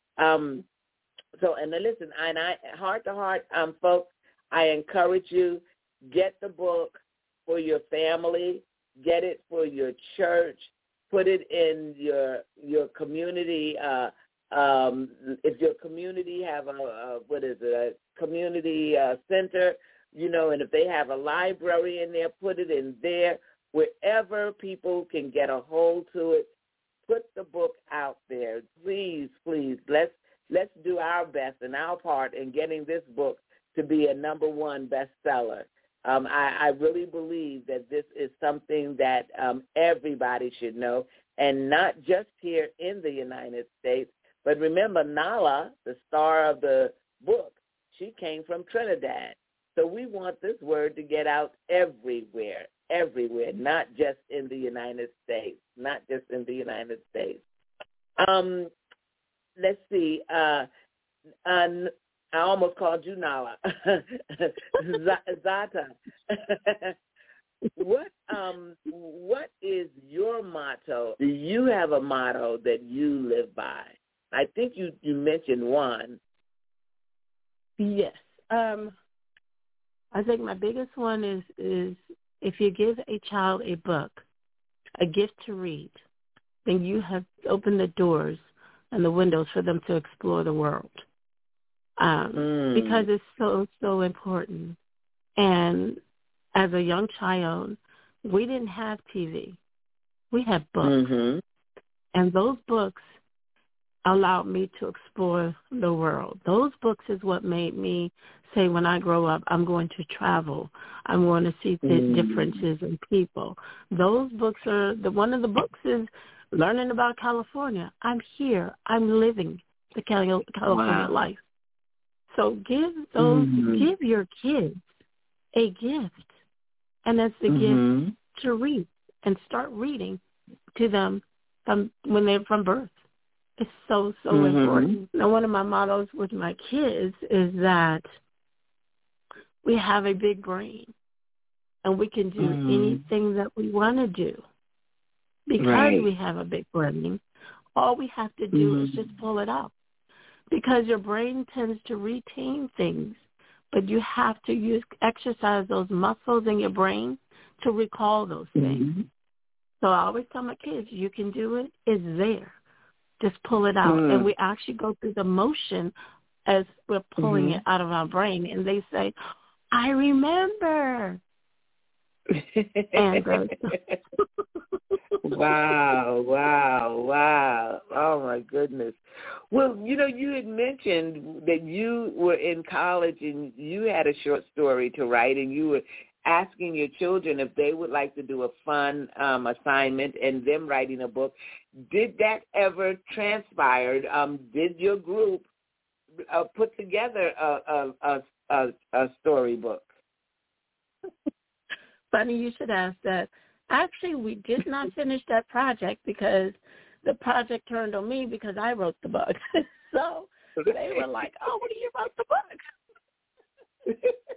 Um, so, and then listen, and I, Heart to Heart, um, folks, I encourage you, get the book for your family, get it for your church, put it in your your community. Uh, um, if your community have a, a what is it, a community uh, center, you know, and if they have a library in there, put it in there. Wherever people can get a hold to it, put the book out there. Please, please, let's let's do our best and our part in getting this book to be a number one bestseller. Um, I, I really believe that this is something that um, everybody should know, and not just here in the United States. But remember, Nala, the star of the book, she came from Trinidad. So we want this word to get out everywhere, everywhere, not just in the United States, not just in the United States. Um, let's see. Uh, uh, I almost called you Nala. Zata. what um what is your motto? Do you have a motto that you live by? I think you, you mentioned one. Yes. Um, I think my biggest one is, is if you give a child a book, a gift to read, then you have opened the doors and the windows for them to explore the world. Um, mm. Because it's so, so important. And as a young child, we didn't have T V. We had books. Mm-hmm. And those books allowed me to explore the world. Those books is what made me say, when I grow up, I'm going to travel. I'm going to see the mm. differences in people. Those books are, the one of the books is learning about California. I'm here. I'm living the Cali- California wow. life. So give those, mm-hmm. give your kids a gift, and that's the mm-hmm. gift to read, and start reading to them from when they're from birth. It's so, so mm-hmm. important. Now, one of my mottos with my kids is that we have a big brain, and we can do mm-hmm. anything that we want to do. Because right. we have a big brain, all we have to do mm-hmm. is just pull it out. Because your brain tends to retain things, but you have to use exercise those muscles in your brain to recall those things. Mm-hmm. So I always tell my kids, you can do it. It's there. Just pull it out. Mm-hmm. And we actually go through the motion as we're pulling mm-hmm. it out of our brain. And they say, I remember. and uh, wow, wow, wow. Oh, my goodness. Well, you know, you had mentioned that you were in college and you had a short story to write, and you were asking your children if they would like to do a fun um, assignment and them writing a book. Did that ever transpire? Um, did your group uh, put together a, a, a, a, a storybook? Funny you should ask that. Actually, we did not finish that project because the project turned on me because I wrote the book. So they were like, oh, what do you wrote the book?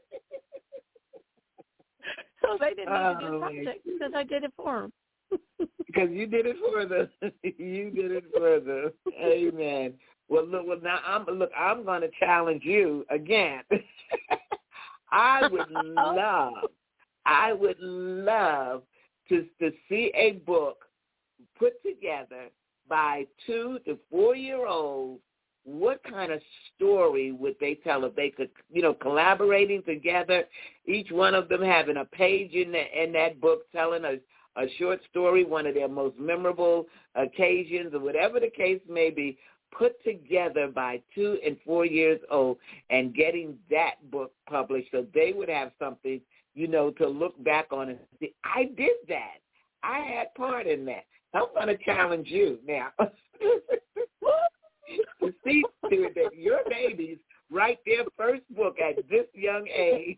So they didn't need to do the project because I did it for them. Because you did it for them. You did it for them. Amen. Well, look. Well, now I'm look. I'm going to challenge you again. I would love. I would love to to see a book put together by two to four year olds. What kind of story would they tell if they could, you know, collaborating together, each one of them having a page in the, in that book telling a, a short story, one of their most memorable occasions or whatever the case may be, put together by two and four years old and getting that book published so they would have something, you know, to look back on and say, I did that. I had part in that. I'm going to challenge you now. To see to it that your babies write their first book at this young age.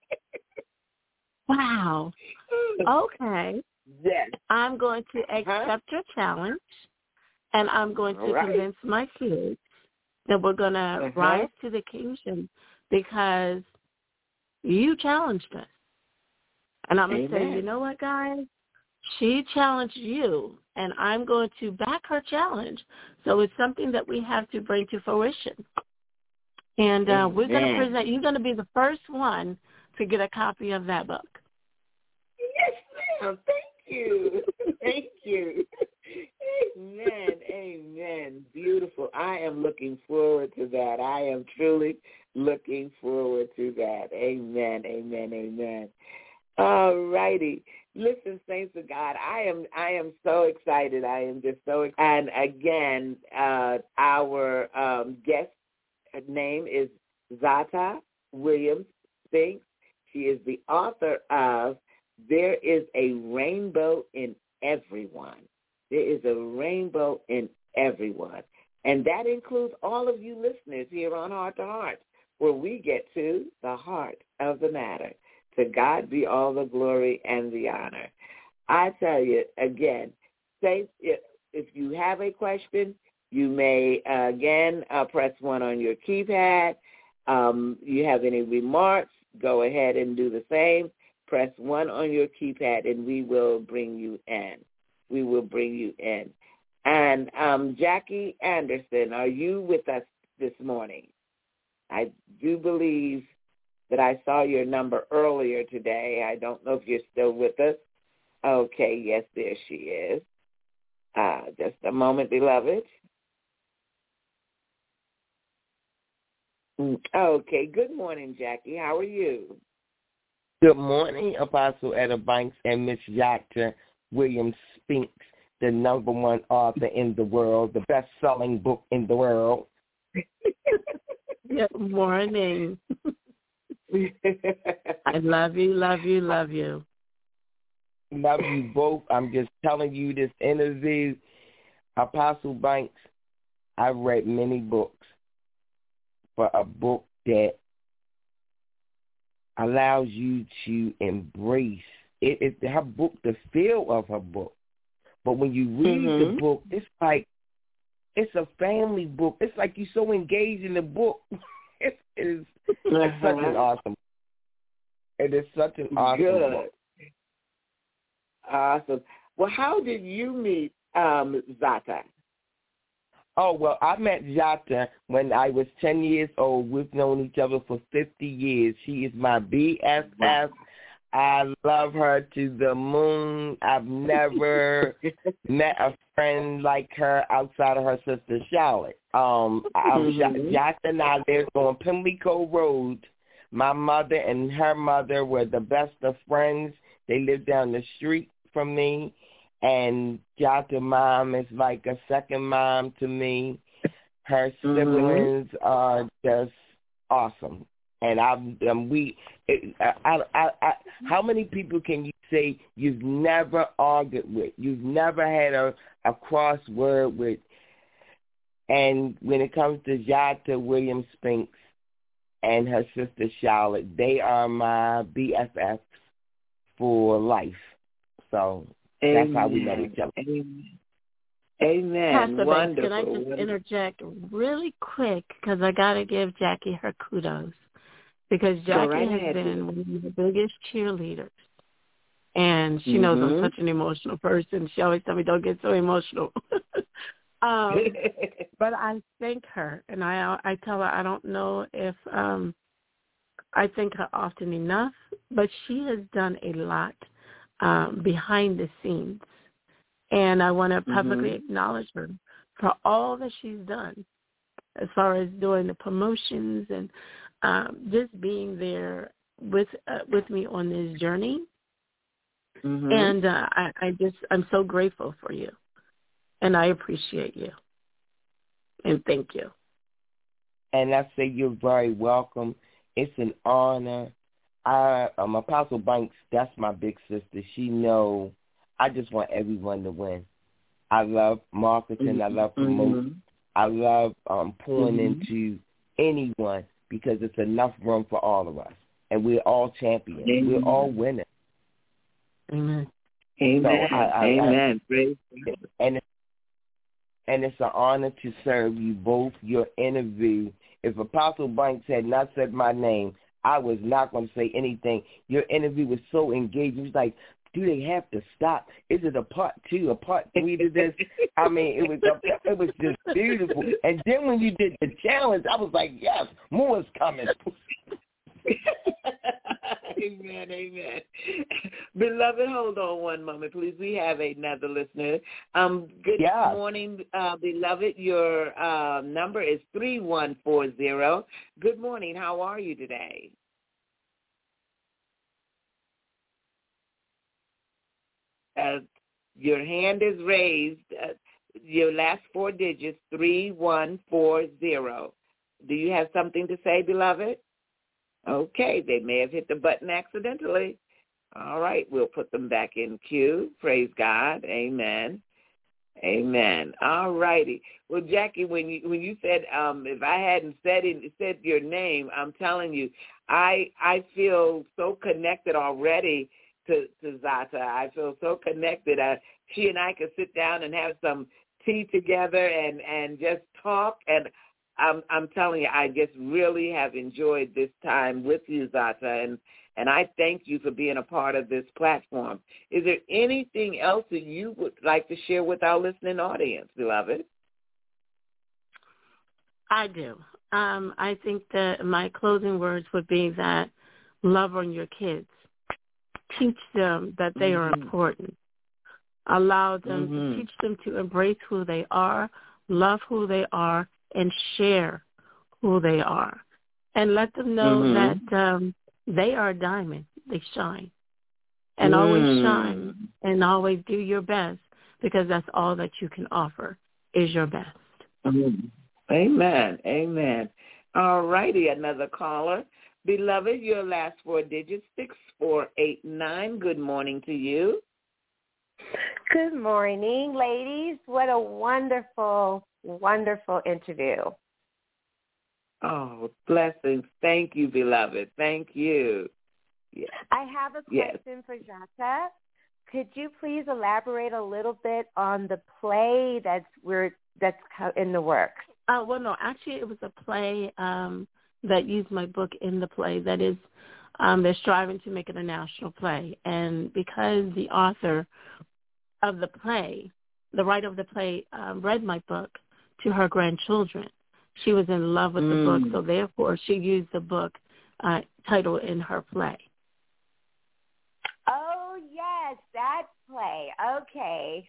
Wow. Okay. Yes. I'm going to accept uh-huh. your challenge, and I'm going to right. convince my kids that we're going to uh-huh. rise to the occasion because you challenged us. And I'm going to say, you know what, guys? She challenged you, and I'm going to back her challenge. So it's something that we have to bring to fruition. And uh, we're going to present, you're going to be the first one to get a copy of that book. Yes, ma'am. Thank you. Thank you. Amen. Amen. Beautiful. I am looking forward to that. I am truly looking forward to that. Amen. Amen. Amen. All righty. Listen, saints of God, I am I am so excited. I am just so excited. And again, uh, our um, guest name is Zata Williams Spinks. She is the author of There is a Rainbow in Everyone. There is a rainbow in everyone. And that includes all of you listeners here on Heart to Heart, where we get to the heart of the matter. To God be all the glory and the honor. I tell you, again, say if, if you have a question, you may, uh, again, uh, press one on your keypad. Um, you have any remarks, go ahead and do the same. Press one on your keypad, and we will bring you in. We will bring you in. And um, Jackie Anderson, are you with us this morning? I do believe that I saw your number earlier today. I don't know if you're still with us. Okay, yes, there she is. Uh, just a moment, beloved. Okay, good morning, Jackie. How are you? Good morning, Apostle Etta Banks and Miss Zata Williams Spinks, the number one author in the world, the best-selling book in the world. Good morning. I love you, love you, love you. Love you both. I'm just telling you this interview. Apostle Banks, I've read many books, but a book that allows you to embrace it. It her book, the feel of her book. But when you read mm-hmm. the book, it's like it's a family book. It's like you're so engaged in the book. It is uh-huh. such an awesome. It is such an awesome Good. book. Awesome. Well, how did you meet um, Zata? Oh, well, I met Zata when I was ten years old. We've known each other for fifty years. She is my B F F. Wow. I love her to the moon. I've never met a friend like her outside of her sister Charlotte. Um, mm-hmm. Zata and I lived on Pimlico Road. My mother and her mother were the best of friends. They live down the street from me, and Jata's mom is like a second mom to me. Her siblings mm-hmm. are just awesome. And I'm, um, we, it, I, I, I, how many people can you say you've never argued with, you've never had a, a crossword with? And when it comes to Jata Williams Spinks and her sister Charlotte, they are my B F Fs for life. So Amen. That's how we met each other. Amen. Amen. Pastor Wonderful. Banks, can I just interject really quick because I got to give Jackie her kudos. Because Jackie right has ahead. been one of the biggest cheerleaders. And she mm-hmm. knows I'm such an emotional person. She always tells me, don't get so emotional. um, but I thank her. And I I tell her I don't know if um, I thank her often enough, but she has done a lot um, behind the scenes. And I want to publicly mm-hmm. acknowledge her for all that she's done as far as doing the promotions and Um, just being there with uh, with me on this journey, mm-hmm. and uh, I, I just I'm so grateful for you, and I appreciate you, and thank you. And I say you're very welcome. It's an honor. I um, Apostle Banks, that's my big sister. She know I just want everyone to win. I love marketing. Mm-hmm. I love promoting. Mm-hmm. I love um, pouring mm-hmm. into anyone. Because it's enough room for all of us. And we're all champions. Amen. We're all winners. Amen. Amen. So I, I, Amen. I, and, and it's an honor to serve you both. Your interview, if Apostle Banks had not said my name, I was not going to say anything. Your interview was so engaging. It was like, do they have to stop? Is it a part two, a part three to this? I mean, it was a, it was just beautiful. And then when you did the challenge, I was like, yes, more is coming. Amen, amen. Beloved, hold on one moment, please. We have another listener. Um, good yeah. morning, uh, beloved. Your uh, number is three one four zero. Good morning. How are you today? Uh, your hand is raised. Uh, your last four digits, three one four zero. Do you have something to say, beloved? Okay, they may have hit the button accidentally. All right, we'll put them back in queue. Praise God. Amen. Amen. All righty. Well, Jackie, when you when you said um, if I hadn't said it, said your name, I'm telling you, I I feel so connected already to, to Zata. I feel so connected. Uh, she and I could sit down and have some tea together and, and just talk. And I'm I'm telling you, I just really have enjoyed this time with you, Zata, and, and I thank you for being a part of this platform. Is there anything else that you would like to share with our listening audience, beloved? I do. Um, I think that my closing words would be that love on your kids. Teach them that they are mm-hmm. important. Allow them mm-hmm. to teach them to embrace who they are, love who they are, and share who they are. And let them know mm-hmm. that um, they are a diamond. They shine. And mm. always shine and always do your best, because that's all that you can offer is your best. Mm-hmm. Amen. Amen. All righty, another caller. Beloved, your last four digits, six four eight nine. Good morning to you. Good morning, ladies. What a wonderful, wonderful interview. Oh, blessings. Thank you, beloved. Thank you. Yes. I have a question yes. for Jata. Could you please elaborate a little bit on the play that's we're, that's in the works? Uh, well, no, actually it was a play um, that used my book in the play. That is, um, they're striving to make it a national play. And because the author of the play, the writer of the play, um, read my book to her grandchildren, she was in love with mm. the book. So therefore, she used the book uh, title in her play. Oh, yes, that play. Okay.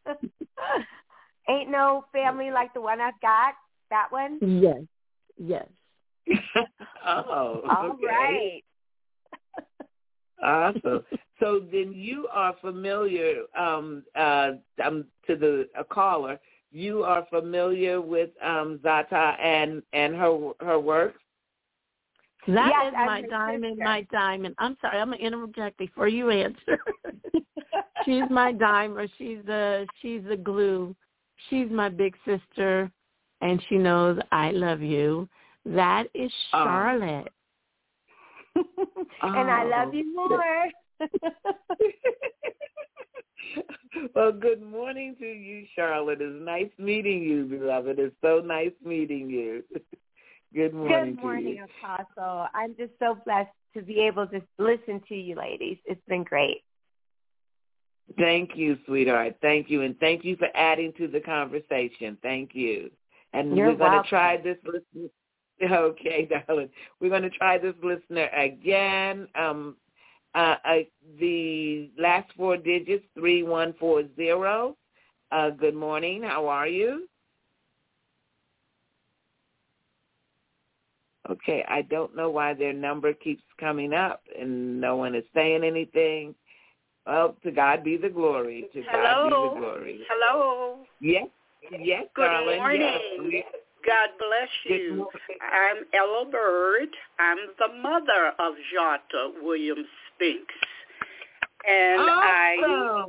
Ain't No Family Like the One I've Got, that one? Yes, yes. Oh, all okay. right. Awesome. So then you are familiar, um, uh, um, to the a caller, you are familiar with um, Zata and, and her her work? That yes, is my diamond, sister. my diamond. I'm sorry, I'm going to interject before you answer. She's my diamond. She's the, she's the glue. She's my big sister, and she knows I love you. That is Charlotte. Oh. And I love you more. Well, good morning to you, Charlotte. It's nice meeting you, beloved. It's so nice meeting you. Good morning. Good morning, to you. Apostle. I'm just so blessed to be able to listen to you, ladies. It's been great. Thank you, sweetheart. Thank you, and thank you for adding to the conversation. Thank you. And You're we're going welcome. to try this listener. Okay, darling. We're going to try this listener again. Um, uh, uh, the last four digits, three one four zero. Uh, good morning. How are you? Okay, I don't know why their number keeps coming up and no one is saying anything. Well, to God be the glory. To Hello. God be the glory. Hello. Yes. Yes, Good darling. morning. Yes. God bless you. I'm Ella Bird. I'm the mother of Jata Williams Spinks. And awesome. I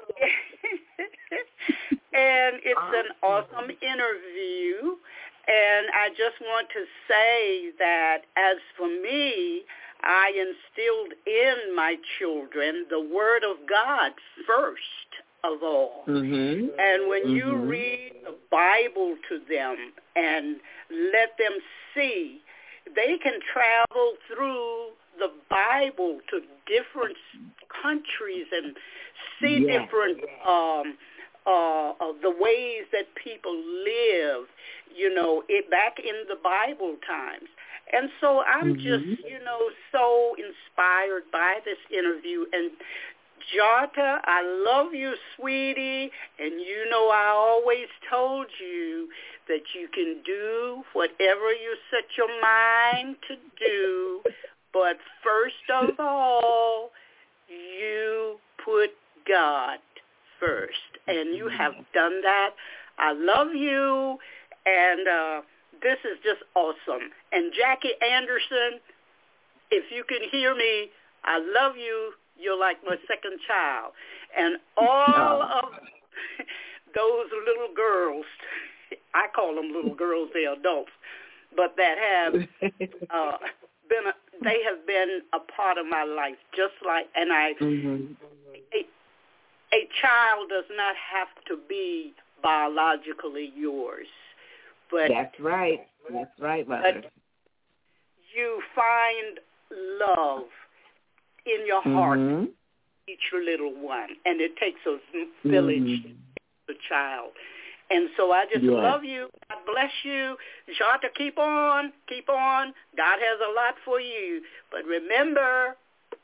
and it's awesome. An awesome interview. And I just want to say that as for me, I instilled in my children the Word of God first of all. Mm-hmm. And when mm-hmm. you read the Bible to them and let them see, they can travel through the Bible to different countries and see yes. different um, uh, uh, the ways that people live, you know, it, back in the Bible times. And so I'm mm-hmm. just, you know, so inspired by this interview. And Jata, I love you, sweetie, and you know I always told you that you can do whatever you set your mind to do, but first of all, you put God first, and you have done that. I love you, and uh, this is just awesome. And Jackie Anderson, if you can hear me, I love you. You're like my second child. And all of those little girls, I call them little girls, they're adults, but that have uh, been, a, they have been a part of my life, just like, and I, mm-hmm. a, a child does not have to be biologically yours. But That's right. That's right, Mother. But you find love in your heart, mm-hmm. each little one, and it takes a village mm-hmm. to the child. And so I just yes. love you. God bless you. Jata, keep on, keep on. God has a lot for you. But remember,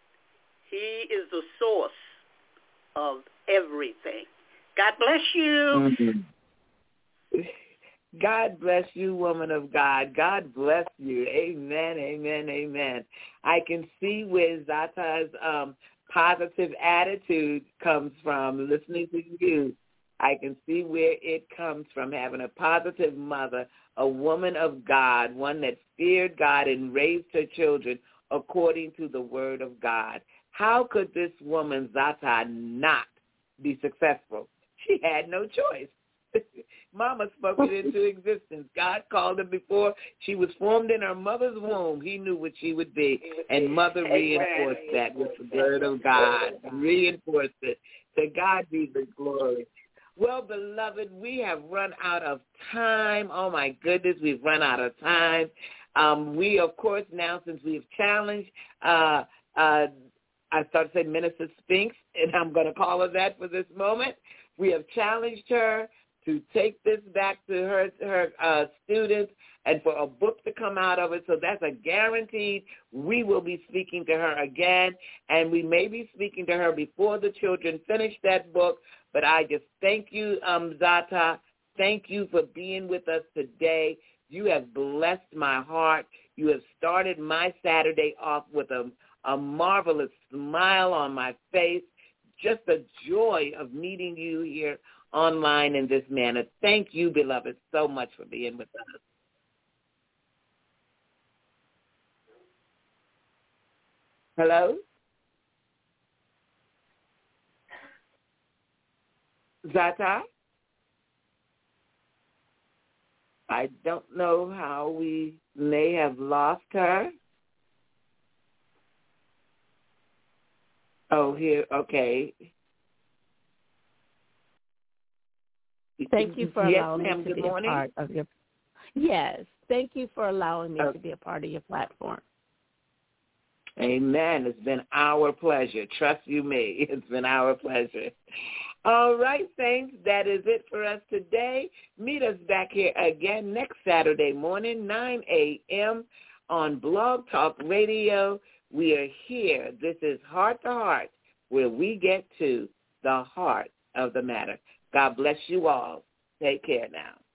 he is the source of everything. God bless you. Mm-hmm. God bless you, woman of God. God bless you. Amen, amen, amen. I can see where Zata's um, positive attitude comes from, listening to you. I can see where it comes from, having a positive mother, a woman of God, one that feared God and raised her children according to the word of God. How could this woman, Zata, not be successful? She had no choice. Mama spoke it into existence. God called her before she was formed in her mother's womb. He knew what she would be, and Mother reinforced that with the word of God. Reinforced it. To God be the glory. Well, beloved, we have run out of time. Oh, my goodness, we've run out of time. Um, we, of course, now since we've challenged, uh, uh, I started saying Minister Spinks, and I'm going to call her that for this moment. We have challenged her to take this back to her her uh, students and for a book to come out of it. So that's a guaranteed. We will be speaking to her again, and we may be speaking to her before the children finish that book. But I just thank you, um, Zata. Thank you for being with us today. You have blessed my heart. You have started my Saturday off with a, a marvelous smile on my face, just the joy of meeting you here online in this manner. Thank you, beloved, so much for being with us. Hello? Zata? I don't know how we may have lost her. Oh, here, okay. Thank you for yes, allowing ma'am. me to Good be morning. a part of your. Yes, thank you for allowing me okay. to be a part of your platform. Amen. It's been our pleasure. Trust you me. It's been our pleasure. All right, saints, that is it for us today. Meet us back here again next Saturday morning, nine a.m. on Blog Talk Radio. We are here. This is Heart to Heart, where we get to the heart of the matter. God bless you all. Take care now.